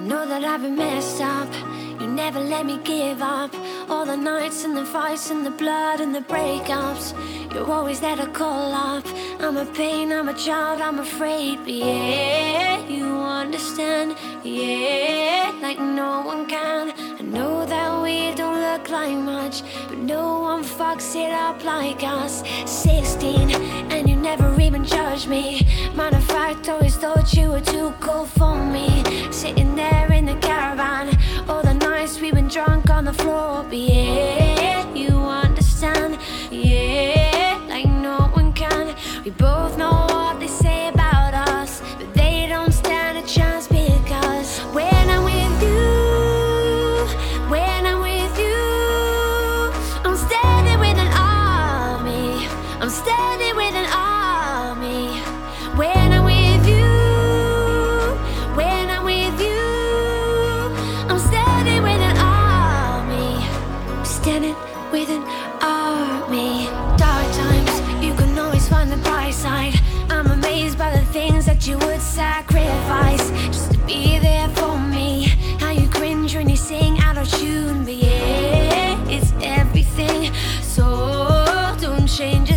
know that I've been messed up. You never let me give up. All the nights and the fights and the blood and the breakups, you're always there to call up. I'm a pain, I'm a child, I'm afraid, but yeah, you understand, yeah, like no one can. I know that we don't look like much, but no one fucks it up like us. 16, and you never even judged me. Matter of fact, always thought you were too cool for me. Sitting there in the caravan, all the nights we've been drunk on the floor, but yeah, you understand, yeah, like no one can. We both know what they say about us, but they don't stand a chance, because when I'm with you, when I'm with you, I'm standing with an army, I'm standing with an army. When I'm with you, when I'm with you, I'm standing with an army, standing with an army. Dark times, you can always find the bright side. I'm amazed by the things that you would sacrifice just to be there for me. How you cringe when you sing out of tune, but yeah, it's everything. So don't change